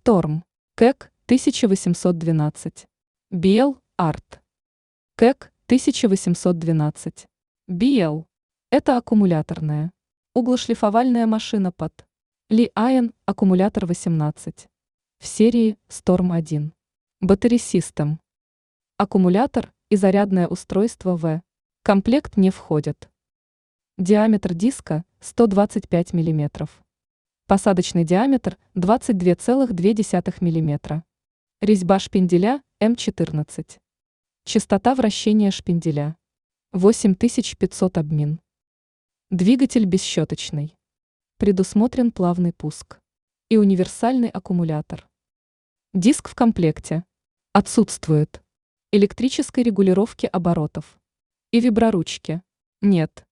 Storm. КЭК 1812. BL Art. КЭК 1812. BL. Это аккумуляторная. Углошлифовальная машина под Li-ion аккумулятор 18. В серии Storm 1. Battery System. Аккумулятор и зарядное устройство в комплект не входят. Диаметр диска 125 мм. Посадочный диаметр 22,2 мм. Резьба шпинделя М14. Частота вращения шпинделя 8500 обмин. Двигатель бесщеточный. Предусмотрен плавный пуск. И универсальный аккумулятор. Диск в комплекте. Отсутствует. Электрической регулировки оборотов. И виброручки. Нет.